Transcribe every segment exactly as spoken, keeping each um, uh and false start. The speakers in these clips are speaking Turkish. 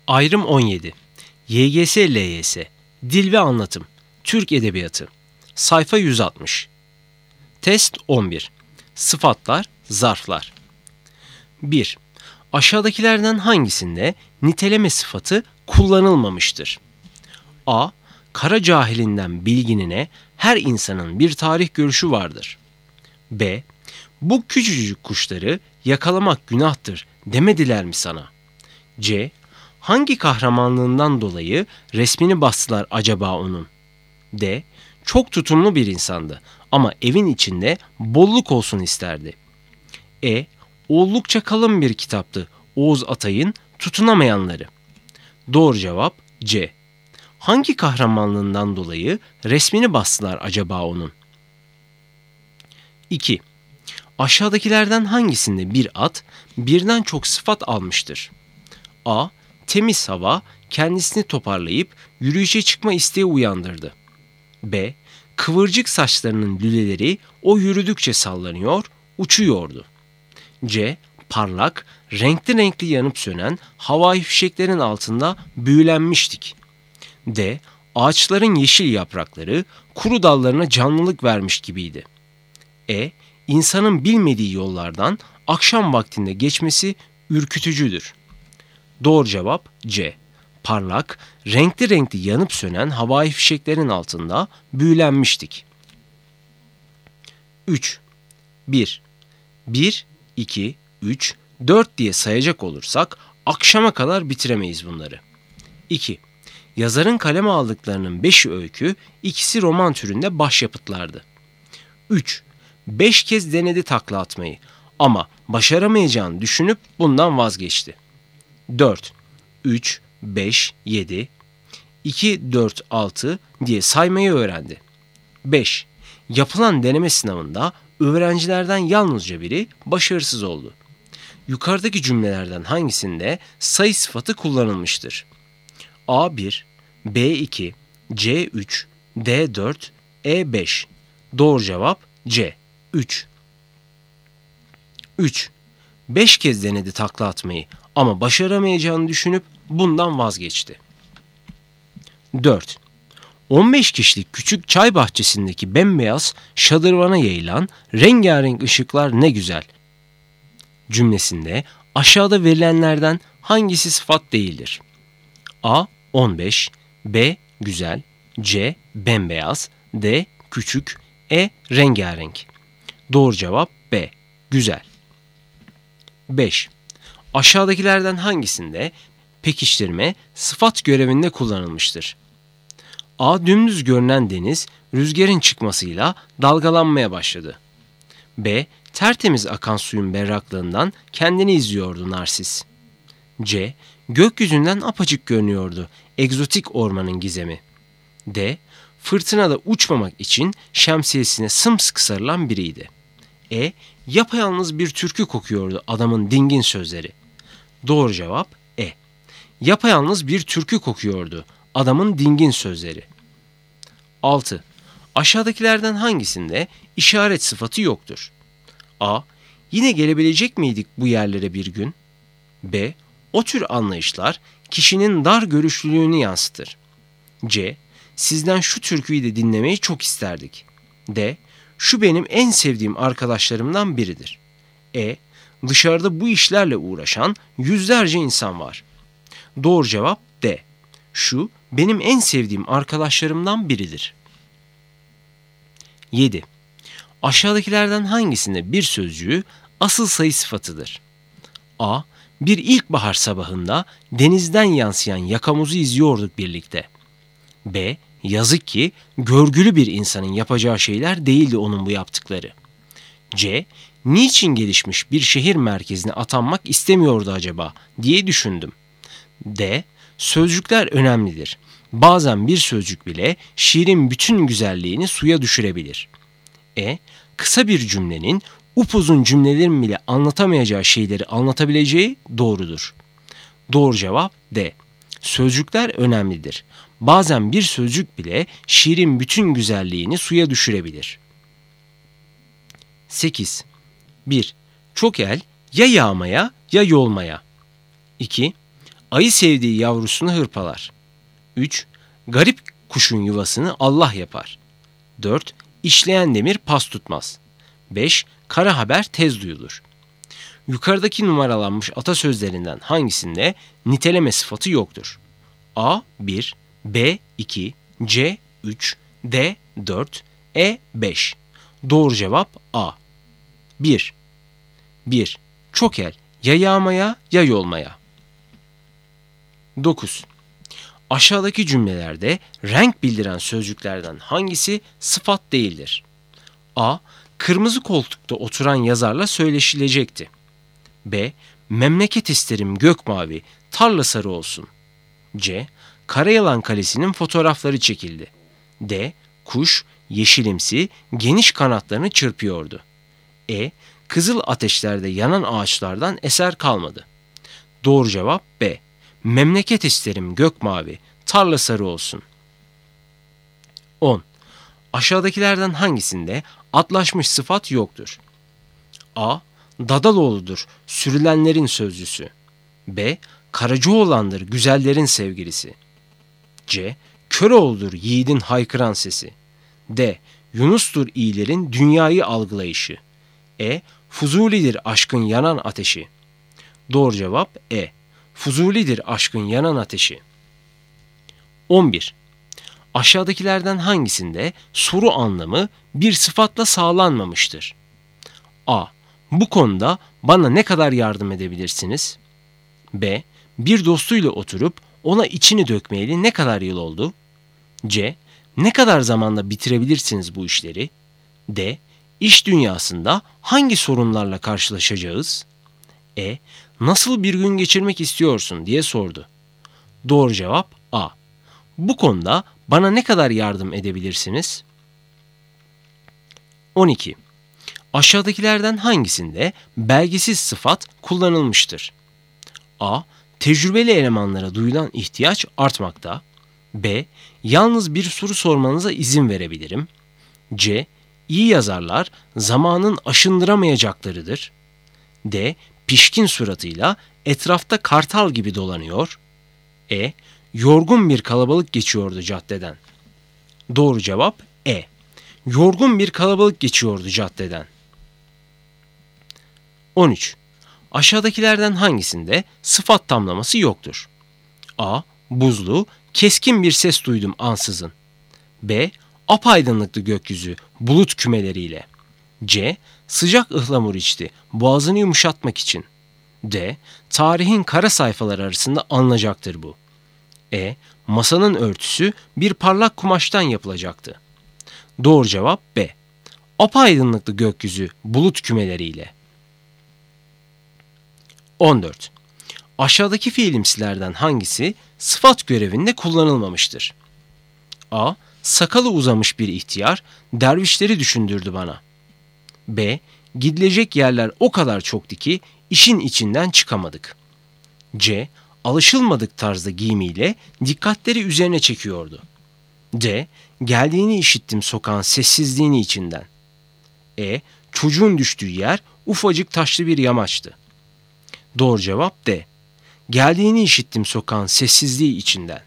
Ayrım on yedi. Y G S L Y S Dil ve Anlatım Türk Edebiyatı Sayfa yüz altmış. Test on bir. Sıfatlar, zarflar. bir. Aşağıdakilerden hangisinde niteleme sıfatı kullanılmamıştır? A. Kara cahilinden bilginine her insanın bir tarih görüşü vardır. B. Bu küçücük kuşları yakalamak günahtır demediler mi sana? C. Hangi kahramanlığından dolayı resmini bastılar acaba onun? D. Çok tutumlu bir insandı ama evin içinde bolluk olsun isterdi. E. Oldukça kalın bir kitaptı Oğuz Atay'ın Tutunamayanları. Doğru cevap C. Hangi kahramanlığından dolayı resmini bastılar acaba onun? iki. Aşağıdakilerden hangisinde bir at birden çok sıfat almıştır? A. Temiz hava kendisini toparlayıp yürüyüşe çıkma isteği uyandırdı. B. Kıvırcık saçlarının lüleleri o yürüdükçe sallanıyor, uçuyordu. C. Parlak, renkli renkli yanıp sönen havai fişeklerin altında büyülenmiştik. D. Ağaçların yeşil yaprakları kuru dallarına canlılık vermiş gibiydi. E. İnsanın bilmediği yollardan akşam vaktinde geçmesi ürkütücüdür. Doğru cevap C. Parlak, renkli renkli yanıp sönen havai fişeklerin altında büyülenmiştik. üç. bir. bir, iki, üç, dört diye sayacak olursak akşama kadar bitiremeyiz bunları. iki. Yazarın kaleme aldıklarının beşi öykü, ikisi roman türünde başyapıtlardı. üç. beş kez denedi takla atmayı ama başaramayacağını düşünüp bundan vazgeçti. dört, üç, beş, yedi, iki, dört, altı diye saymayı öğrendi. beş. Yapılan deneme sınavında öğrencilerden yalnızca biri başarısız oldu. Yukarıdaki cümlelerden hangisinde sayı sıfatı kullanılmıştır? A bir, B iki, C üç, D dört, E beş. Doğru cevap C. üç. üç. beş kez denedi takla atmayı ama başaramayacağını düşünüp bundan vazgeçti. dört. on beş kişilik küçük çay bahçesindeki bembeyaz şadırvana yayılan rengarenk ışıklar ne güzel cümlesinde aşağıda verilenlerden hangisi sıfat değildir? A. on beş, B. Güzel, C. Bembeyaz, D. Küçük, E. Rengarenk. Doğru cevap B. Güzel. beş. Aşağıdakilerden hangisinde pekiştirme sıfat görevinde kullanılmıştır? A. Dümdüz görünen deniz rüzgarın çıkmasıyla dalgalanmaya başladı. B. Tertemiz akan suyun berraklığından kendini izliyordu Narsis. C. Gökyüzünden apaçık görünüyordu egzotik ormanın gizemi. D. Fırtınada uçmamak için şemsiyesine sımsıkı sarılan biriydi. E. Yapayalnız bir türkü kokuyordu adamın dingin sözleri. Doğru cevap E. Yapayalnız bir türkü kokuyordu adamın dingin sözleri. altı. Aşağıdakilerden hangisinde işaret sıfatı yoktur? A. Yine gelebilecek miydik bu yerlere bir gün? B. O tür anlayışlar kişinin dar görüşlülüğünü yansıtır. C. Sizden şu türküyü de dinlemeyi çok isterdik. D. Şu benim en sevdiğim arkadaşlarımdan biridir. E. Dışarıda bu işlerle uğraşan yüzlerce insan var. Doğru cevap D. Şu benim en sevdiğim arkadaşlarımdan biridir. yedi. Aşağıdakilerden hangisinde bir sözcüğü asıl sayı sıfatıdır? A. Bir ilkbahar sabahında denizden yansıyan yakamozu izliyorduk birlikte. B. Yazık ki görgülü bir insanın yapacağı şeyler değildi onun bu yaptıkları. C. Niçin gelişmiş bir şehir merkezine atanmak istemiyordu acaba diye düşündüm. D. Sözcükler önemlidir. Bazen bir sözcük bile şiirin bütün güzelliğini suya düşürebilir. E. Kısa bir cümlenin upuzun cümlelerin bile anlatamayacağı şeyleri anlatabileceği doğrudur. Doğru cevap D. Sözcükler önemlidir. Bazen bir sözcük bile şiirin bütün güzelliğini suya düşürebilir. sekiz. bir. Çok el ya yağmaya ya yolmaya. iki. Ayı sevdiği yavrusunu hırpalar. üç. Garip kuşun yuvasını Allah yapar. dört. İşleyen demir pas tutmaz. beş. Kara haber tez duyulur. Yukarıdaki numaralanmış atasözlerinden hangisinde niteleme sıfatı yoktur? A. bir, B. iki, C. üç, D. dört, E. beş. Doğru cevap A. bir. bir. Çok el, ya yağmaya ya yolmaya. dokuz. Aşağıdaki cümlelerde renk bildiren sözcüklerden hangisi sıfat değildir? A. Kırmızı koltukta oturan yazarla söyleşilecekti. B. Memleket isterim gökmavi, tarla sarı olsun. C. Karayalan Kalesi'nin fotoğrafları çekildi. D. Kuş yeşilimsi geniş kanatlarını çırpıyordu. E. Kızıl ateşlerde yanan ağaçlardan eser kalmadı. Doğru cevap B. Memleket isterim gökmavi, tarla sarı olsun. on. Aşağıdakilerden hangisinde atlaşmış sıfat yoktur? A. Dadaloğlu'dur, sürülenlerin sözcüsü. B. Karacaoğlan'dır, güzellerin sevgilisi. C. Köroğlu'dur, yiğidin haykıran sesi. D. Yunus'tur iyilerin dünyayı algılayışı. E. Fuzulidir aşkın yanan ateşi. Doğru cevap E. Fuzulidir aşkın yanan ateşi. on bir. Aşağıdakilerden hangisinde soru anlamı bir sıfatla sağlanmamıştır? A. Bu konuda bana ne kadar yardım edebilirsiniz? B. Bir dostuyla oturup ona içini dökmeyeli ne kadar yıl oldu? C. Ne kadar zamanda bitirebilirsiniz bu işleri? D. İş dünyasında hangi sorunlarla karşılaşacağız? E. Nasıl bir gün geçirmek istiyorsun diye sordu. Doğru cevap A. Bu konuda bana ne kadar yardım edebilirsiniz? on iki. Aşağıdakilerden hangisinde belgesiz sıfat kullanılmıştır? A. Tecrübeli elemanlara duyulan ihtiyaç artmakta. B. Yalnız bir soru sormanıza izin verebilirim. C. İyi yazarlar zamanın aşındıramayacaklarıdır. D. Pişkin suratıyla etrafta kartal gibi dolanıyor. E. Yorgun bir kalabalık geçiyordu caddeden. Doğru cevap E. Yorgun bir kalabalık geçiyordu caddeden. on üç. Aşağıdakilerden hangisinde sıfat tamlaması yoktur? A. Buzlu, keskin bir ses duydum ansızın. B. Apaydınlıklı gökyüzü, bulut kümeleriyle. C. Sıcak ıhlamur içti, boğazını yumuşatmak için. D. Tarihin kara sayfaları arasında alınacaktır bu. E. Masanın örtüsü bir parlak kumaştan yapılacaktı. Doğru cevap B. Apaydınlıklı gökyüzü, bulut kümeleriyle. on dört. Aşağıdaki fiilimsilerden hangisi sıfat görevinde kullanılmamıştır? A. Sakalı uzamış bir ihtiyar dervişleri düşündürdü bana. B. Gidilecek yerler o kadar çoktu ki işin içinden çıkamadık. C. Alışılmadık tarzda giyimiyle dikkatleri üzerine çekiyordu. D. Geldiğini işittim sokağın sessizliğini içinden. E. Çocuğun düştüğü yer ufacık taşlı bir yamaçtı. Doğru cevap D. Geldiğini işittim sokağın sessizliği içinden.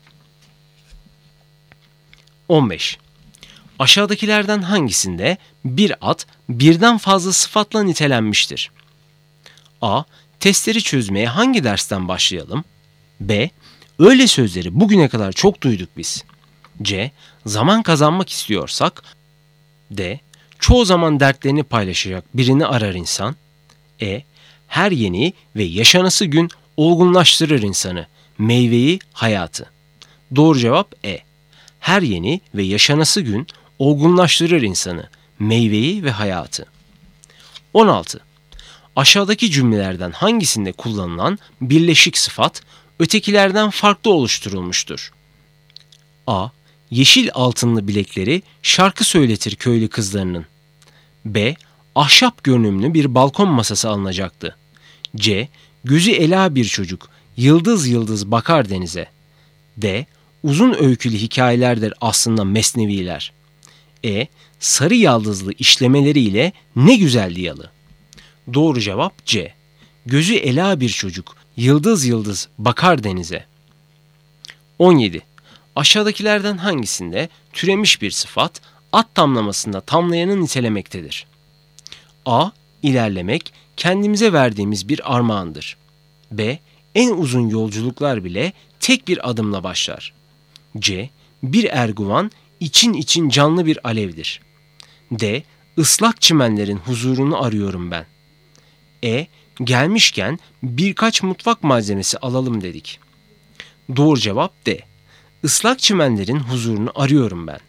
on beş. Aşağıdakilerden hangisinde bir at birden fazla sıfatla nitelenmiştir? A. Testleri çözmeye hangi dersten başlayalım? B. Öyle sözleri bugüne kadar çok duyduk biz. C. Zaman kazanmak istiyorsak. D. Çoğu zaman dertlerini paylaşacak birini arar insan. E. Her yeni ve yaşanası gün olgunlaştırır insanı, meyveyi, hayatı. Doğru cevap E. Her yeni ve yaşanası gün olgunlaştırır insanı, meyveyi ve hayatı. on altı. Aşağıdaki cümlelerden hangisinde kullanılan birleşik sıfat ötekilerden farklı oluşturulmuştur? A. Yeşil altınlı bilekleri şarkı söyletir köylü kızlarının. B. Ahşap görünümlü bir balkon masası alınacaktı. C. Gözü ela bir çocuk, yıldız yıldız bakar denize. D. Uzun öykülü hikayelerdir aslında mesneviler. E. Sarı yaldızlı işlemeleriyle ne güzel diyalı. Doğru cevap C. Gözü ela bir çocuk, yıldız yıldız bakar denize. on yedi. Aşağıdakilerden hangisinde türemiş bir sıfat ad tamlamasında tamlayanı nitelemektedir? A. İlerlemek kendimize verdiğimiz bir armağandır. B. En uzun yolculuklar bile tek bir adımla başlar. C. Bir erguvan için için canlı bir alevdir. D. Islak çimenlerin huzurunu arıyorum ben. E. Gelmişken birkaç mutfak malzemesi alalım dedik. Doğru cevap D. Islak çimenlerin huzurunu arıyorum ben.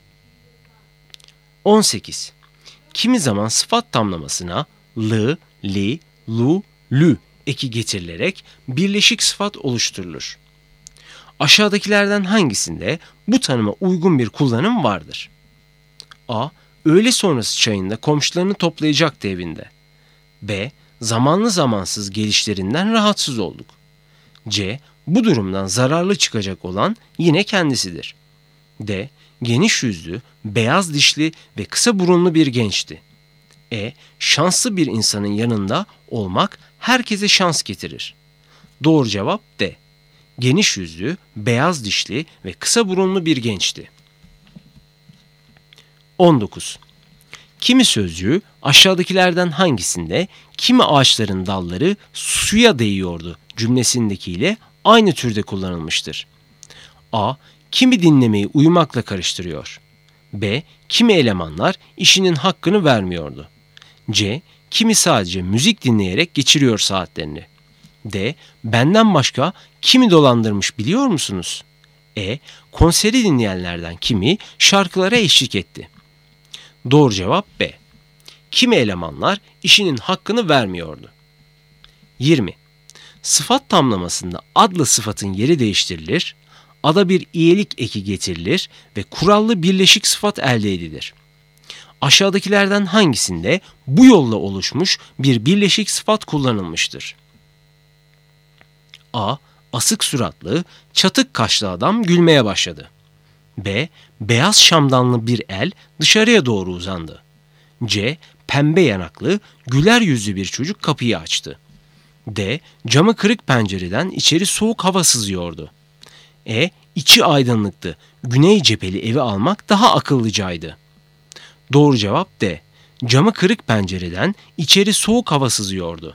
on sekiz. Kimi zaman sıfat tamlamasına l, li, lu, lü eki getirilerek birleşik sıfat oluşturulur. Aşağıdakilerden hangisinde bu tanıma uygun bir kullanım vardır? A. Öğle sonrası çayında komşularını toplayacaktı evinde. B. Zamanlı zamansız gelişlerinden rahatsız olduk. C. Bu durumdan zararlı çıkacak olan yine kendisidir. D. Geniş yüzlü, beyaz dişli ve kısa burunlu bir gençti. E. Şanslı bir insanın yanında olmak herkese şans getirir. Doğru cevap D. Geniş yüzlü, beyaz dişli ve kısa burunlu bir gençti. on dokuz. Kimi sözcüğü aşağıdakilerden hangisinde kimi ağaçların dalları suya değiyordu cümlesindekiyle aynı türde kullanılmıştır? A. Kimi dinlemeyi uyumakla karıştırıyor. B. Kimi elemanlar işinin hakkını vermiyordu. C. Kimi sadece müzik dinleyerek geçiriyor saatlerini. D. Benden başka kimi dolandırmış biliyor musunuz? E. Konseri dinleyenlerden kimi şarkılara eşlik etti. Doğru cevap B. Kimi elemanlar işinin hakkını vermiyordu. yirmi. Sıfat tamlamasında adlı sıfatın yeri değiştirilir, ada bir iyelik eki getirilir ve kurallı birleşik sıfat elde edilir. Aşağıdakilerden hangisinde bu yolla oluşmuş bir birleşik sıfat kullanılmıştır? A. Asık suratlı, çatık kaşlı adam gülmeye başladı. B. Beyaz şamdanlı bir el dışarıya doğru uzandı. C. Pembe yanaklı, güler yüzlü bir çocuk kapıyı açtı. D. Camı kırık pencereden içeri soğuk hava sızıyordu. E. İçi aydınlıktı. Güney cepheli evi almak daha akıllıcaydı. Doğru cevap D. Camı kırık pencereden içeri soğuk hava sızıyordu.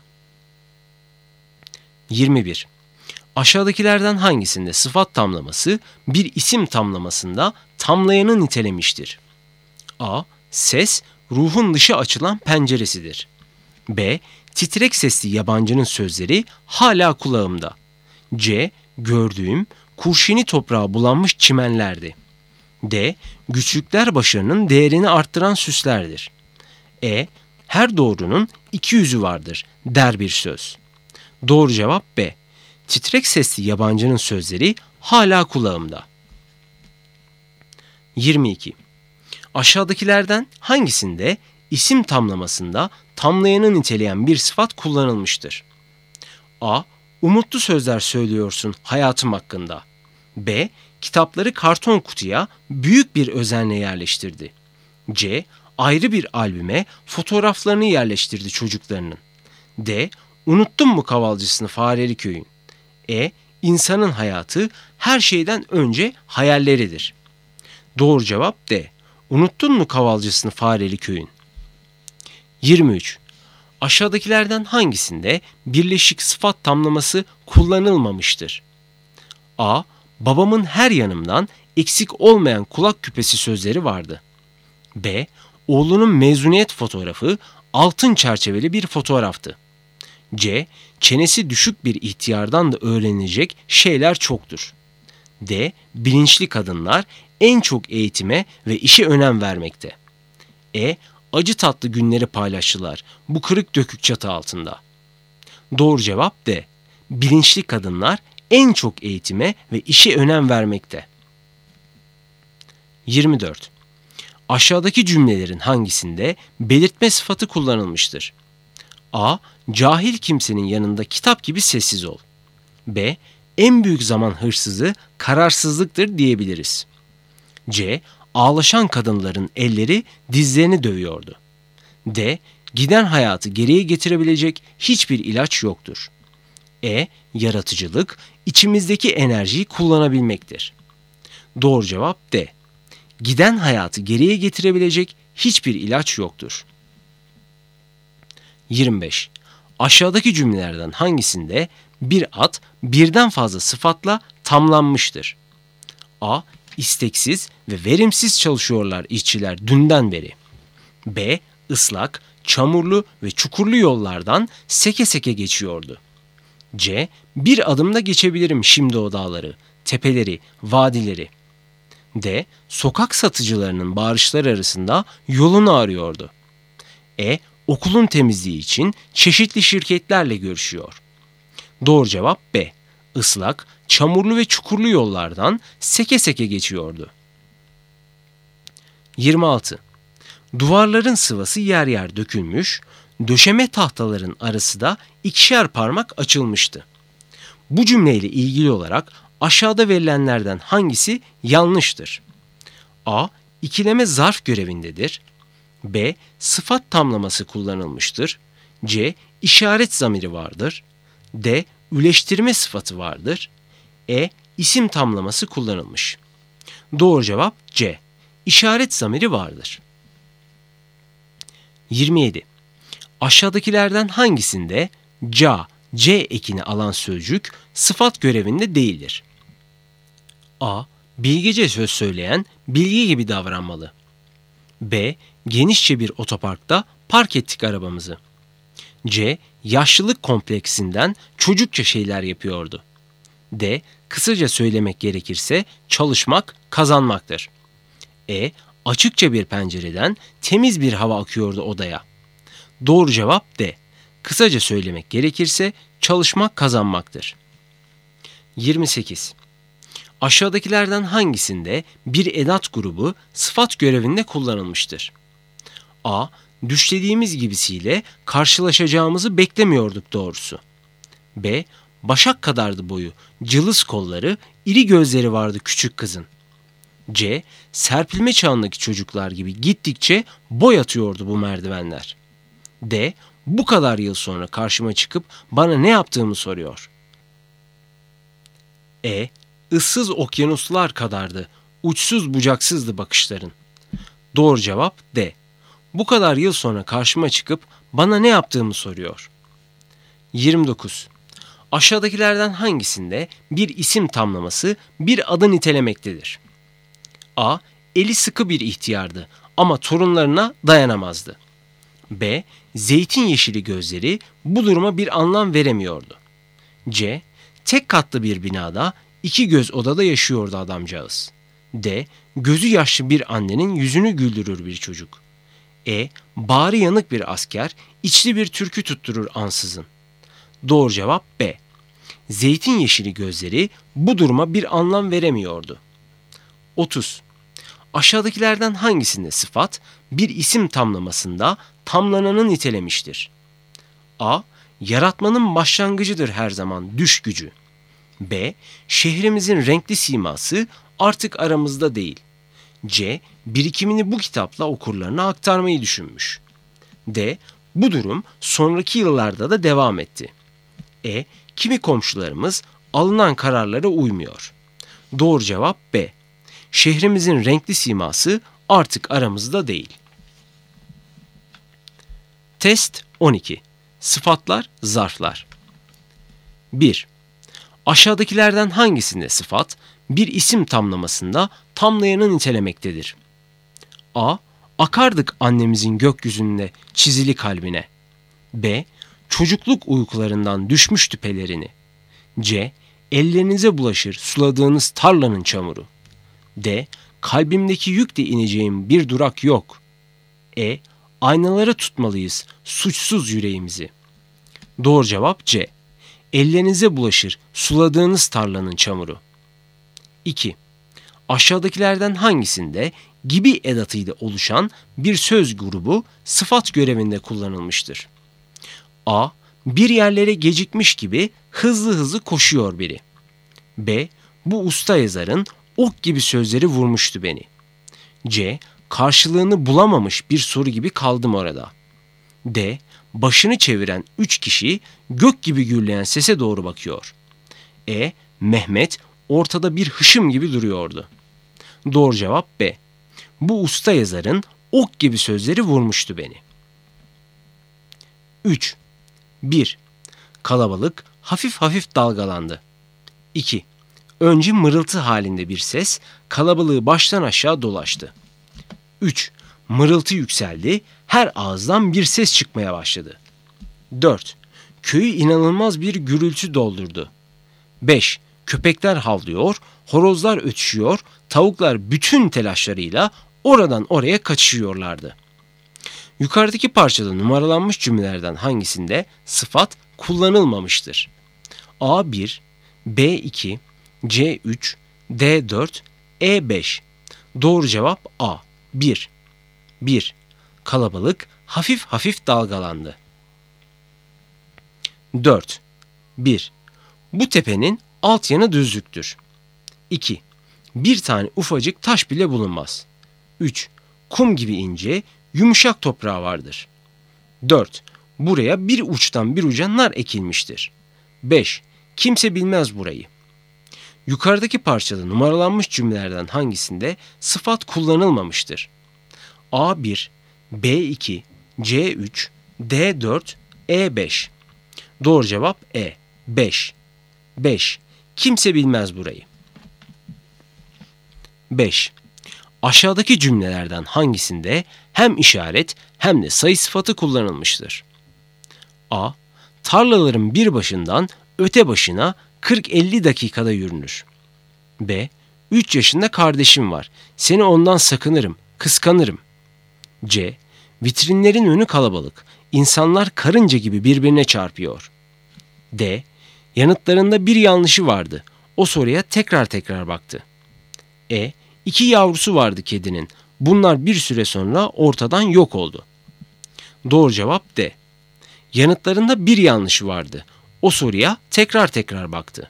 yirmi bir. Aşağıdakilerden hangisinde sıfat tamlaması bir isim tamlamasında tamlayanı nitelemiştir? A. Ses, ruhun dışı açılan penceresidir. B. Titrek sesli yabancının sözleri hala kulağımda. C. Gördüğüm, kurşuni toprağa bulanmış çimenlerdi. D. Güçlükler başarının değerini arttıran süslerdir. E. Her doğrunun iki yüzü vardır der bir söz. Doğru cevap B. Titrek sesli yabancının sözleri hala kulağımda. yirmi iki. Aşağıdakilerden hangisinde isim tamlamasında tamlayanı niteleyen bir sıfat kullanılmıştır? A. Umutlu sözler söylüyorsun hayatım hakkında. B. Kitapları karton kutuya büyük bir özenle yerleştirdi. C. Ayrı bir albüme fotoğraflarını yerleştirdi çocuklarının. D. Unuttun mu kavalcısını Fareli Köy'ün? E. İnsanın hayatı her şeyden önce hayalleridir. Doğru cevap D. Unuttun mu kavalcısını Fareli Köy'ün? yirmi üç. Aşağıdakilerden hangisinde birleşik sıfat tamlaması kullanılmamıştır? A. Babamın her yanımdan eksik olmayan kulak küpesi sözleri vardı. B. Oğlunun mezuniyet fotoğrafı altın çerçeveli bir fotoğraftı. C. Çenesi düşük bir ihtiyardan da öğrenilecek şeyler çoktur. D. Bilinçli kadınlar en çok eğitime ve işe önem vermekte. E. Acı tatlı günleri paylaştılar bu kırık dökük çatı altında. Doğru cevap D. Bilinçli kadınlar en çok eğitime ve işe önem vermekte. yirmi dört. Aşağıdaki cümlelerin hangisinde belirtme sıfatı kullanılmıştır? A. Cahil kimsenin yanında kitap gibi sessiz ol. B. En büyük zaman hırsızı kararsızlıktır diyebiliriz. C. Ağlaşan kadınların elleri dizlerini dövüyordu. D. Giden hayatı geriye getirebilecek hiçbir ilaç yoktur. E. Yaratıcılık, içimizdeki enerjiyi kullanabilmektir. Doğru cevap D. Giden hayatı geriye getirebilecek hiçbir ilaç yoktur. yirmi beş. Aşağıdaki cümlelerden hangisinde bir ad birden fazla sıfatla tamlanmıştır? A. İsteksiz ve verimsiz çalışıyorlar işçiler dünden beri. B. Islak, çamurlu ve çukurlu yollardan seke seke geçiyordu. C. Bir adımda geçebilirim şimdi o dağları, tepeleri, vadileri. D. Sokak satıcılarının bağırışları arasında yolunu arıyordu. E. Okulun temizliği için çeşitli şirketlerle görüşüyor. Doğru cevap B. Islak, çamurlu ve çukurlu yollardan seke seke geçiyordu. yirmi altı. Duvarların sıvası yer yer dökülmüş, döşeme tahtaların arası da ikişer parmak açılmıştı. Bu cümleyle ilgili olarak aşağıda verilenlerden hangisi yanlıştır? A. İkileme zarf görevindedir. B. Sıfat tamlaması kullanılmıştır. C. İşaret zamiri vardır. D. Üleştirme sıfatı vardır. E. İsim tamlaması kullanılmış. Doğru cevap C. İşaret zamiri vardır. yirmi yedi. Aşağıdakilerden hangisinde ca, c ekini alan sözcük sıfat görevinde değildir? A. Bilgece söz söyleyen bilgi gibi davranmalı. B. Genişçe bir otoparkta park ettik arabamızı. C. Yaşlılık kompleksinden çocukça şeyler yapıyordu. D. Kısaca söylemek gerekirse çalışmak kazanmaktır. E. Açıkça bir pencereden temiz bir hava akıyordu odaya. Doğru cevap D. Kısaca söylemek gerekirse çalışmak kazanmaktır. yirmi sekiz. Aşağıdakilerden hangisinde bir edat grubu sıfat görevinde kullanılmıştır? A. Düşlediğimiz gibisiyle karşılaşacağımızı beklemiyorduk doğrusu. B. Başak kadardı boyu, cılız kolları, iri gözleri vardı küçük kızın. C. Serpilme çağındaki çocuklar gibi gittikçe boy atıyordu bu merdivenler. D. Bu kadar yıl sonra karşıma çıkıp bana ne yaptığımı soruyor. E. Issız okyanuslar kadardı, uçsuz bucaksızdı bakışların. Doğru cevap D. Bu kadar yıl sonra karşıma çıkıp bana ne yaptığımı soruyor. yirmi dokuz. Aşağıdakilerden hangisinde bir isim tamlaması bir adı nitelemektedir? A. Eli sıkı bir ihtiyardı ama torunlarına dayanamazdı. B. Zeytin yeşili gözleri bu duruma bir anlam veremiyordu. C. Tek katlı bir binada iki göz odada yaşıyordu adamcağız. D. Gözü yaşlı bir annenin yüzünü güldürür bir çocuk. E. Bağrı yanık bir asker içli bir türkü tutturur ansızın. Doğru cevap B. Zeytin yeşili gözleri bu duruma bir anlam veremiyordu. otuz. Aşağıdakilerden hangisinde sıfat bir isim tamlamasında tamlananı nitelemiştir? A. Yaratmanın başlangıcıdır her zaman düş gücü. B. Şehrimizin renkli siması artık aramızda değil. C. Birikimini bu kitapla okurlarına aktarmayı düşünmüş. D. Bu durum sonraki yıllarda da devam etti. E. Kimi komşularımız alınan kararlara uymuyor. Doğru cevap B. Şehrimizin renkli siması artık aramızda değil. Test on iki. Sıfatlar, zarflar. bir. Aşağıdakilerden hangisinde sıfat bir isim tamlamasında tamlayanı nitelemektedir? A. Akardık annemizin gökyüzünde çizili kalbine. B. Çocukluk uykularından düşmüştü pelerini. C. Ellerinize bulaşır suladığınız tarlanın çamuru. D. Kalbimdeki yükle ineceğim bir durak yok. E. Aynalara tutmalıyız suçsuz yüreğimizi. Doğru cevap C. Ellerinize bulaşır suladığınız tarlanın çamuru. iki. Aşağıdakilerden hangisinde gibi edatıyla oluşan bir söz grubu sıfat görevinde kullanılmıştır? A. Bir yerlere gecikmiş gibi hızlı hızlı koşuyor biri. B. Bu usta yazarın ok gibi sözleri vurmuştu beni. C. Karşılığını bulamamış bir soru gibi kaldım orada. D. başını çeviren üç kişi gök gibi gürleyen sese doğru bakıyor. E. Mehmet ortada bir hışım gibi duruyordu. Doğru cevap B. Bu usta yazarın ok gibi sözleri vurmuştu beni. üç. bir. Kalabalık hafif hafif dalgalandı. iki. Önce mırıltı halinde bir ses kalabalığı baştan aşağı dolaştı. üç. Mırıltı yükseldi, her ağızdan bir ses çıkmaya başladı. dört. Köyü inanılmaz bir gürültü doldurdu. beş. Köpekler havlıyor, horozlar ötüşüyor, tavuklar bütün telaşlarıyla oradan oraya kaçışıyorlardı. Yukarıdaki parçada numaralanmış cümlelerden hangisinde sıfat kullanılmamıştır? A bir, B iki, C üç, D dört, E beş. Doğru cevap A. bir. bir. Kalabalık hafif hafif dalgalandı. dört. bir. Bu tepenin alt yanı düzlüktür. iki. Bir tane ufacık taş bile bulunmaz. üç. Kum gibi ince, yumuşak toprağı vardır. dört. Buraya bir uçtan bir uca nar ekilmiştir. beş. Kimse bilmez burayı. Yukarıdaki parçada numaralanmış cümlelerden hangisinde sıfat kullanılmamıştır? A bir, B iki, C üç, D dört, E beş. Doğru cevap E. beş. beş. Kimse bilmez burayı. beş. Aşağıdaki cümlelerden hangisinde hem işaret hem de sayı sıfatı kullanılmıştır? A. Tarlaların bir başından öte başına kırk elli dakikada yürünür. B. üç yaşında kardeşim var. Seni ondan sakınırım, kıskanırım. C. Vitrinlerin önü kalabalık. İnsanlar karınca gibi birbirine çarpıyor. D. Yanıtlarında bir yanlışı vardı. O soruya tekrar tekrar baktı. E. İki yavrusu vardı kedinin. Bunlar bir süre sonra ortadan yok oldu. Doğru cevap D. Yanıtlarında bir yanlışı vardı. O soruya tekrar tekrar baktı.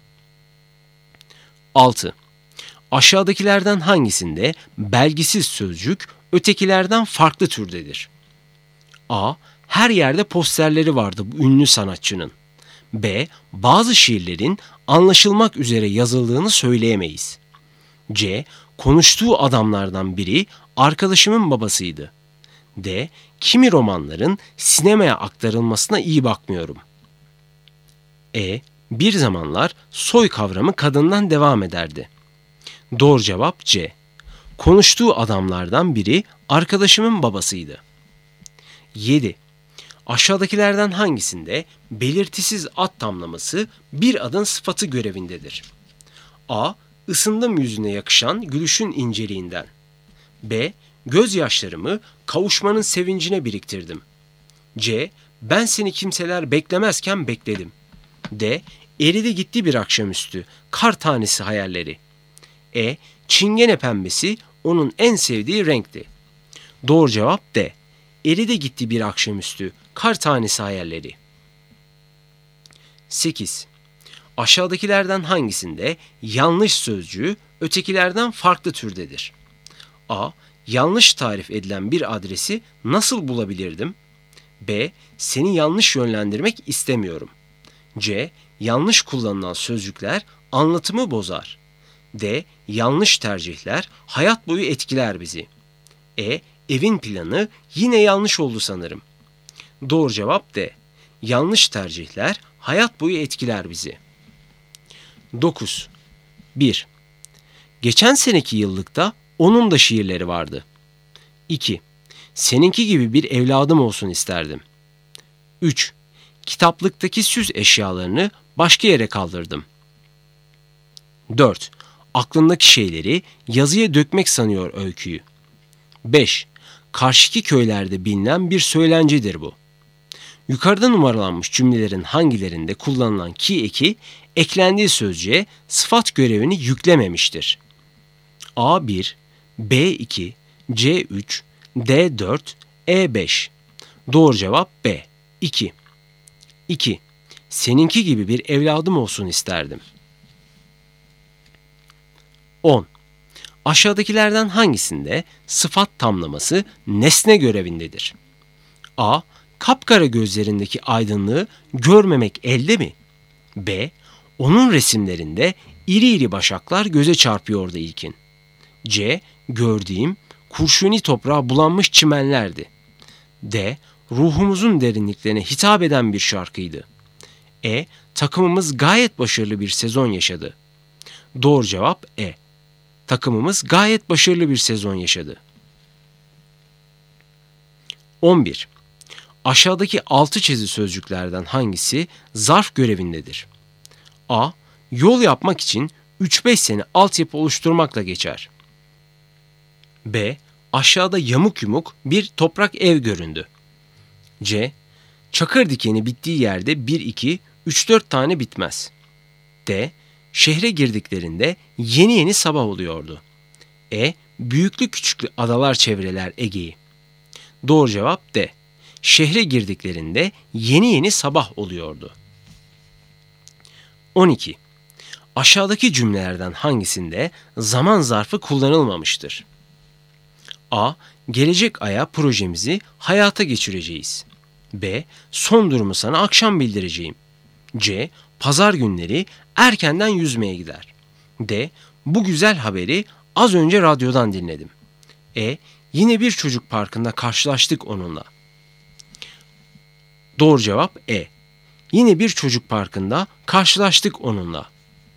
altı. Aşağıdakilerden hangisinde belgisiz sözcük ötekilerden farklı türdedir? A. Her yerde posterleri vardı bu ünlü sanatçının. B. Bazı şiirlerin anlaşılmak üzere yazıldığını söyleyemeyiz. C. Konuştuğu adamlardan biri arkadaşımın babasıydı. D. Kimi romanların sinemaya aktarılmasına iyi bakmıyorum. E. Bir zamanlar soy kavramı kadından devam ederdi. Doğru cevap C. Konuştuğu adamlardan biri arkadaşımın babasıydı. yedi. Aşağıdakilerden hangisinde belirtisiz ad tamlaması bir adın sıfatı görevindedir? A. Isındım yüzüne yakışan gülüşün inceliğinden. B. Gözyaşlarımı kavuşmanın sevincine biriktirdim. C. Ben seni kimseler beklemezken bekledim. D. Eridi gitti bir akşamüstü, kar tanesi hayalleri. E. Çingene pembesi onun en sevdiği renkti. Doğru cevap D. Eridi gitti bir akşamüstü, kar tanesi hayalleri. sekiz. Aşağıdakilerden hangisinde yanlış sözcüğü ötekilerden farklı türdedir? A. Yanlış tarif edilen bir adresi nasıl bulabilirdim? B. Seni yanlış yönlendirmek istemiyorum. C. Yanlış kullanılan sözcükler anlatımı bozar. D. Yanlış tercihler hayat boyu etkiler bizi. E. Evin planı yine yanlış oldu sanırım. Doğru cevap D. Yanlış tercihler hayat boyu etkiler bizi. dokuz. bir. Geçen seneki yıllıkta onun da şiirleri vardı. iki. Seninki gibi bir evladım olsun isterdim. üç. Kitaplıktaki süs eşyalarını başka yere kaldırdım. dört. Aklındaki şeyleri yazıya dökmek sanıyor öyküyü. beş. Karşıki köylerde bilinen bir söylencedir bu. Yukarıda numaralanmış cümlelerin hangilerinde kullanılan ki eki eklendiği sözcüğe sıfat görevini yüklememiştir? A bir, B iki, C üç, D dört, E beş. Doğru cevap B. iki. iki. Seninki gibi bir evladım olsun isterdim. on. Aşağıdakilerden hangisinde sıfat tamlaması nesne görevindedir? A. kapkara gözlerindeki aydınlığı görmemek elde mi? B. Onun resimlerinde iri iri başaklar göze çarpıyordu ilkin. C. Gördüğüm kurşuni toprağa bulanmış çimenlerdi. D. Ruhumuzun derinliklerine hitap eden bir şarkıydı. E. Takımımız gayet başarılı bir sezon yaşadı. Doğru cevap E. Takımımız gayet başarılı bir sezon yaşadı. on bir. Aşağıdaki altı çizili sözcüklerden hangisi zarf görevindedir? A. Yol yapmak için üç beş sene altyapı oluşturmakla geçer. B. Aşağıda yamuk yumuk bir toprak ev göründü. C. Çakır dikeni bittiği yerde bir iki üç dört tane bitmez. D. Şehre girdiklerinde yeni yeni sabah oluyordu. E. Büyüklü küçüklü adalar çevreler Ege'yi. Doğru cevap D. Şehre girdiklerinde yeni yeni sabah oluyordu. on iki. Aşağıdaki cümlelerden hangisinde zaman zarfı kullanılmamıştır? A. Gelecek aya projemizi hayata geçireceğiz. B. Son durumu sana akşam bildireceğim. C. Pazar günleri erkenden yüzmeye gider. D. Bu güzel haberi az önce radyodan dinledim. E. Yine bir çocuk parkında karşılaştık onunla. Doğru cevap E. Yine bir çocuk parkında karşılaştık onunla.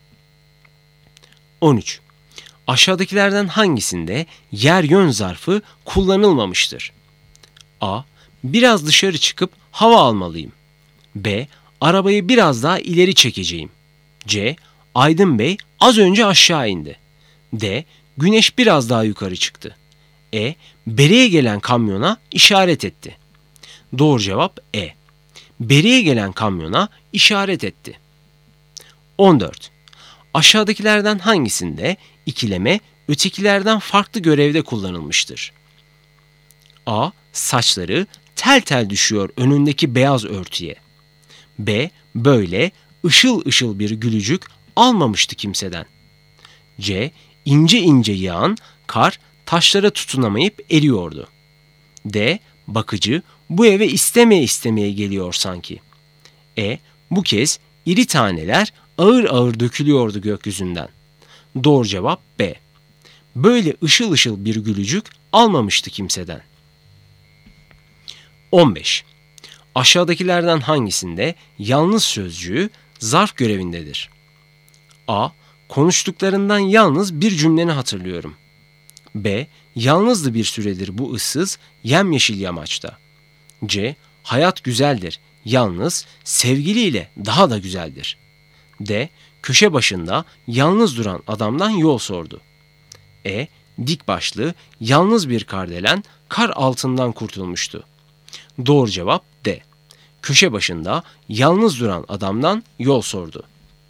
on üç. Aşağıdakilerden hangisinde yer yön zarfı kullanılmamıştır? A. Biraz dışarı çıkıp hava almalıyım. B. Arabayı biraz daha ileri çekeceğim. C. Aydın Bey az önce aşağı indi. D. Güneş biraz daha yukarı çıktı. E. Beriye gelen kamyona işaret etti. Doğru cevap E. Beriye gelen kamyona işaret etti. on dört. Aşağıdakilerden hangisinde ikileme ötekilerden farklı görevde kullanılmıştır? A. Saçları tel tel düşüyor önündeki beyaz örtüye. B. Böyle ışıl ışıl bir gülücük almamıştı kimseden. C. İnce ince yağan kar taşlara tutunamayıp eriyordu. D. Bakıcı bu eve istemeye istemeye geliyor sanki. E. Bu kez iri taneler ağır ağır dökülüyordu gökyüzünden. Doğru cevap B. Böyle ışıl ışıl bir gülücük almamıştı kimseden. on beş. Aşağıdakilerden hangisinde yalnız sözcüğü zarf görevindedir? A. Konuştuklarından yalnız bir cümleni hatırlıyorum. B. Yalnızdı bir süredir bu ıssız yemyeşil yamaçta. C. Hayat güzeldir, yalnız sevgiliyle daha da güzeldir. D. Köşe başında yalnız duran adamdan yol sordu. E. Dik başlı, yalnız bir kardelen kar altından kurtulmuştu. Doğru cevap D. Köşe başında yalnız duran adamdan yol sordu.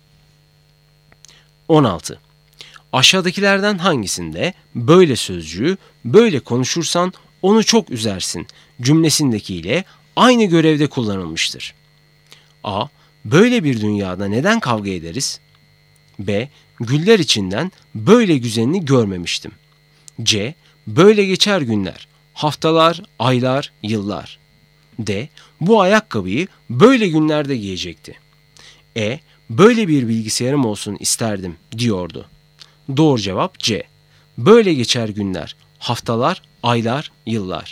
on altı. Aşağıdakilerden hangisinde böyle sözcüğü böyle konuşursan onu çok üzersin cümlesindekiyle aynı görevde kullanılmıştır? A. Böyle bir dünyada neden kavga ederiz? B. Güller içinden böyle güzelini görmemiştim. C. Böyle geçer günler, haftalar, aylar, yıllar. D. Bu ayakkabıyı böyle günlerde giyecekti. E. Böyle bir bilgisayarım olsun isterdim diyordu. Doğru cevap C. Böyle geçer günler, haftalar, aylar, yıllar.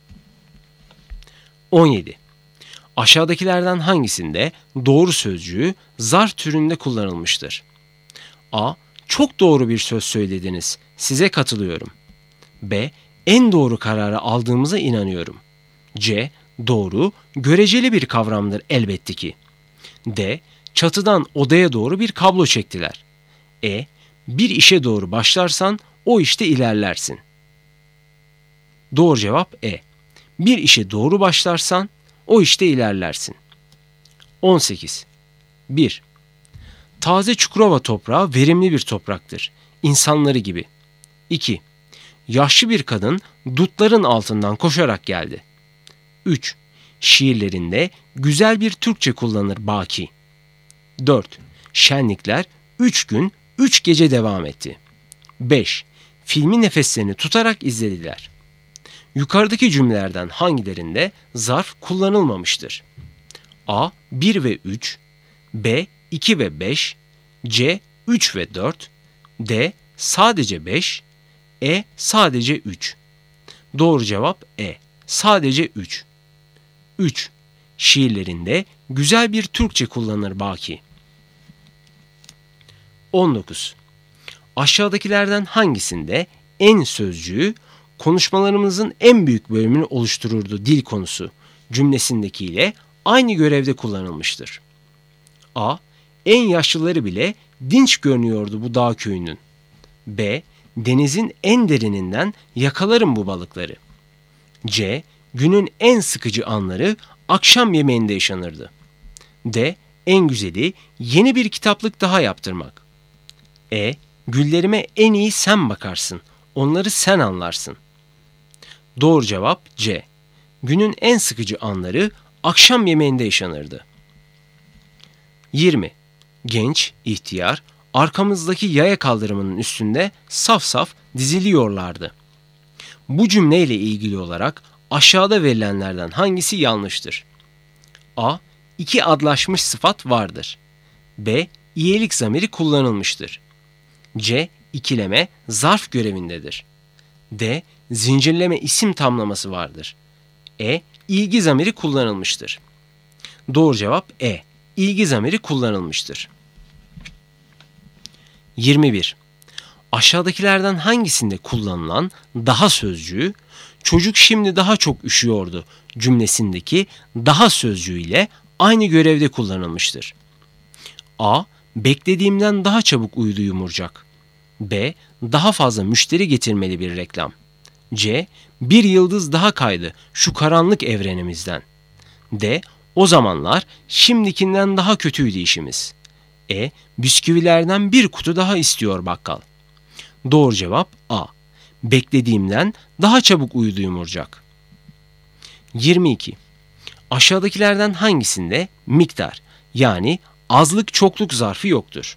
on yedi. Aşağıdakilerden hangisinde doğru sözcüğü zarf türünde kullanılmıştır? A. Çok doğru bir söz söylediniz. Size katılıyorum. B. En doğru kararı aldığımıza inanıyorum. C. Doğru, göreceli bir kavramdır elbette ki. D. Çatıdan odaya doğru bir kablo çektiler. E. Bir işe doğru başlarsan o işte ilerlersin. Doğru cevap E. Bir işe doğru başlarsan o işte ilerlersin. on sekiz. bir. Taze Çukurova toprağı verimli bir topraktır. İnsanları gibi. iki. Yaşlı bir kadın dutların altından koşarak geldi. üç. Şiirlerinde güzel bir Türkçe kullanır Baki. dört. Şenlikler üç gün üç gece devam etti. beş. Filmi nefeslerini tutarak izlediler. Yukarıdaki cümlelerden hangilerinde zarf kullanılmamıştır? A. bir ve üç, B. iki ve beş, C. üç ve dört, D. Sadece beş, E. Sadece üç. Doğru cevap E. Sadece üç. üç. Şiirlerinde güzel bir Türkçe kullanır Baki. on dokuz. Aşağıdakilerden hangisinde en sözcüğü konuşmalarımızın en büyük bölümünü oluştururdu dil konusu cümlesindekiyle aynı görevde kullanılmıştır? A. En yaşlıları bile dinç görünüyordu bu dağ köyünün. B. Denizin en derininden yakalarım bu balıkları. C. Günün en sıkıcı anları akşam yemeğinde yaşanırdı. D. En güzeli yeni bir kitaplık daha yaptırmak. E. Güllerime en iyi sen bakarsın, onları sen anlarsın. Doğru cevap C. Günün en sıkıcı anları akşam yemeğinde yaşanırdı. yirmi. Genç, ihtiyar, arkamızdaki yaya kaldırımının üstünde saf saf diziliyorlardı. Bu cümleyle ilgili olarak aşağıda verilenlerden hangisi yanlıştır? A. İki adlaşmış sıfat vardır. B. İyelik zamiri kullanılmıştır. C. İkileme zarf görevindedir. D. Zincirleme isim tamlaması vardır. E. İlgi zamiri kullanılmıştır. Doğru cevap E. İlgi zamiri kullanılmıştır. yirmi bir. Aşağıdakilerden hangisinde kullanılan daha sözcüğü çocuk şimdi daha çok üşüyordu cümlesindeki daha sözcüğüyle aynı görevde kullanılmıştır? A. Beklediğimden daha çabuk uyudu yumurcak. B. Daha fazla müşteri getirmeli bir reklam. C. Bir yıldız daha kaydı şu karanlık evrenimizden. D. O zamanlar şimdikinden daha kötüydü işimiz. E. Bisküvilerden bir kutu daha istiyor bakkal. Doğru cevap A. Beklediğimden daha çabuk uyudu yumurcak. yirmi iki. Aşağıdakilerden hangisinde miktar yani azlık çokluk zarfı yoktur?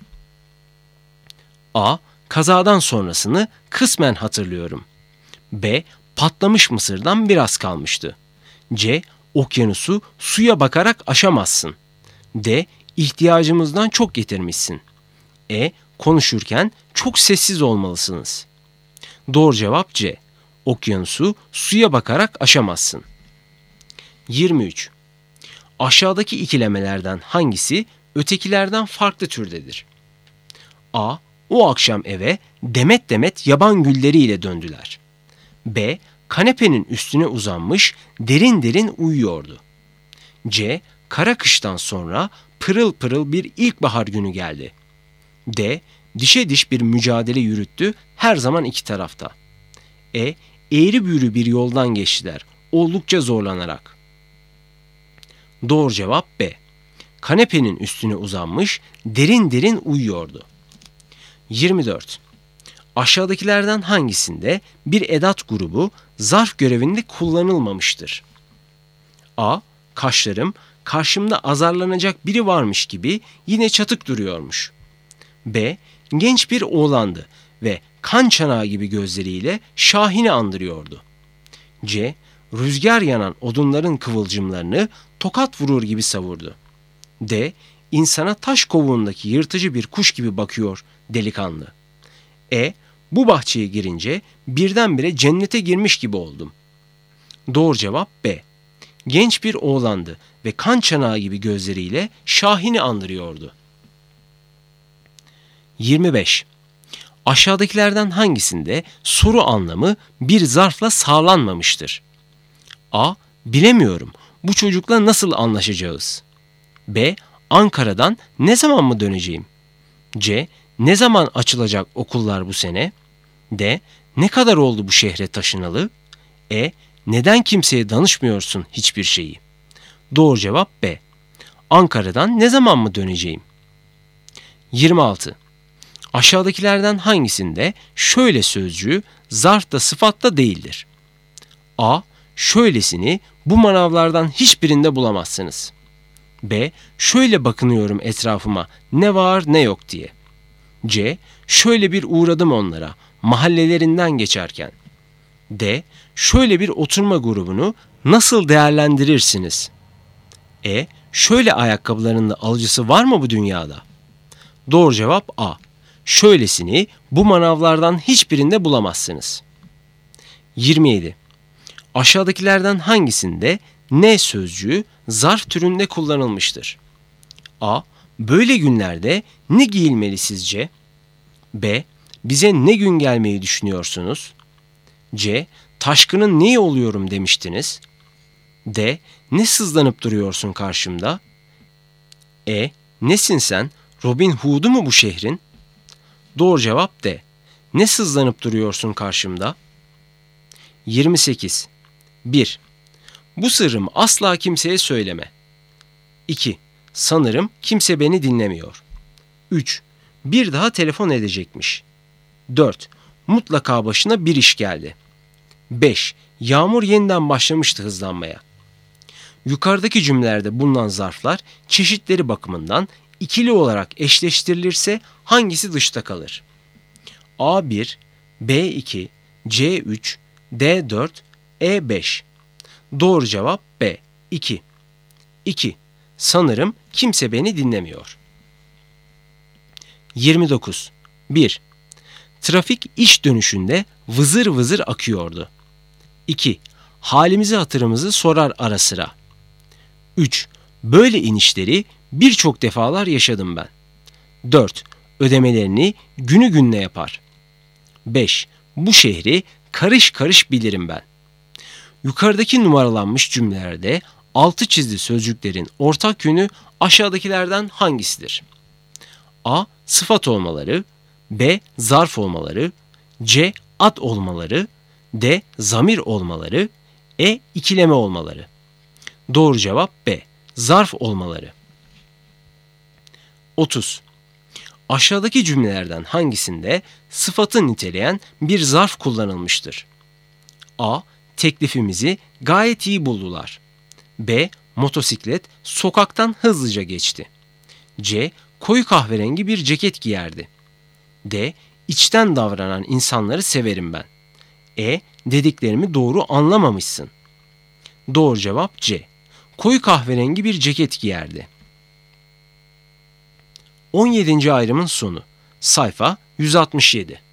A. Kazadan sonrasını kısmen hatırlıyorum. B. Patlamış mısırdan biraz kalmıştı. C. Okyanusu suya bakarak aşamazsın. D. İhtiyacımızdan çok getirmişsin. E. Konuşurken çok sessiz olmalısınız. Doğru cevap C. Okyanusu suya bakarak aşamazsın. yirmi üç. Aşağıdaki ikilemelerden hangisi ötekilerden farklı türdedir? A. O akşam eve demet demet yaban gülleriyle döndüler. B. Kanepenin üstüne uzanmış derin derin uyuyordu. C. Kara kıştan sonra pırıl pırıl bir ilkbahar günü geldi. D. Dişe diş bir mücadele yürüttü her zaman iki tarafta. E. Eğri büğrü bir yoldan geçtiler oldukça zorlanarak. Doğru cevap B. Kanepenin üstüne uzanmış derin derin uyuyordu. yirmi dört. Aşağıdakilerden hangisinde bir edat grubu zarf görevinde kullanılmamıştır? A. Kaşlarım karşımda azarlanacak biri varmış gibi yine çatık duruyormuş. B. Genç bir oğlandı ve kan çanağı gibi gözleriyle Şahin'i andırıyordu. C. Rüzgar yanan odunların kıvılcımlarını tokat vurur gibi savurdu. D. İnsana taş kovuğundaki yırtıcı bir kuş gibi bakıyor delikanlı. E. Bu bahçeye girince birdenbire cennete girmiş gibi oldum. Doğru cevap B. Genç bir oğlandı ve kan çanağı gibi gözleriyle Şahin'i andırıyordu. yirmi beş. Aşağıdakilerden hangisinde soru anlamı bir zarfla sağlanmamıştır? A. Bilemiyorum. Bu çocukla nasıl anlaşacağız? B. Ankara'dan ne zaman mı döneceğim? C. Ne zaman açılacak okullar bu sene? D. Ne kadar oldu bu şehre taşınalı? E. Neden kimseye danışmıyorsun hiçbir şeyi? Doğru cevap B. Ankara'dan ne zaman mı döneceğim? yirmi altı. Aşağıdakilerden hangisinde şöyle sözcüğü zarfta sıfatta değildir? A. Şöylesini bu manavlardan hiçbirinde bulamazsınız. B. Şöyle bakınıyorum etrafıma ne var ne yok diye. C. Şöyle bir uğradım onlara mahallelerinden geçerken. D. Şöyle bir oturma grubunu nasıl değerlendirirsiniz? E. Şöyle ayakkabıların da alıcısı var mı bu dünyada? Doğru cevap A. Şöylesini bu manavlardan hiçbirinde bulamazsınız. yirmi yedi. Aşağıdakilerden hangisinde ne sözcüğü zarf türünde kullanılmıştır? A. Böyle günlerde ne giyilmeli sizce? B. Bize ne gün gelmeyi düşünüyorsunuz? C. Taşkının neyi oluyorum demiştiniz? D. Ne sızlanıp duruyorsun karşımda? E. Nesin sen? Robin Hood'u mu bu şehrin? Doğru cevap D. Ne sızlanıp duruyorsun karşımda? yirmi sekiz. bir. Bu sırrımı asla kimseye söyleme. iki. Sanırım kimse beni dinlemiyor. üç. Bir daha telefon edecekmiş. dört. Mutlaka başına bir iş geldi. beş. Yağmur yeniden başlamıştı hızlanmaya. Yukarıdaki cümlelerde bulunan zarflar çeşitleri bakımından ikili olarak eşleştirilirse hangisi dışta kalır? A bir, B iki, C üç, D dört, E beş. Doğru cevap B. iki. iki. Sanırım kimse beni dinlemiyor. yirmi dokuz. bir. Trafik iş dönüşünde vızır vızır akıyordu. iki. Halimizi hatırımızı sorar ara sıra. üç. Böyle inişleri birçok defalar yaşadım ben. dört. Ödemelerini günü gününe yapar. beş. Bu şehri karış karış bilirim ben. Yukarıdaki numaralanmış cümlelerde altı çizili sözcüklerin ortak yönü aşağıdakilerden hangisidir? A. Sıfat olmaları, B. Zarf olmaları, C. Ad olmaları, D. Zamir olmaları, E. İkileme olmaları. Doğru cevap B. Zarf olmaları. otuz. Aşağıdaki cümlelerden hangisinde sıfatı niteleyen bir zarf kullanılmıştır? A. Teklifimizi gayet iyi buldular. B. Motosiklet sokaktan hızlıca geçti. C. Koyu kahverengi bir ceket giyerdi. D. İçten davranan insanları severim ben. E. Dediklerimi doğru anlamamışsın. Doğru cevap C. Koyu kahverengi bir ceket giyerdi. on yedinci ayrımın sonu. Sayfa yüz altmış yedi.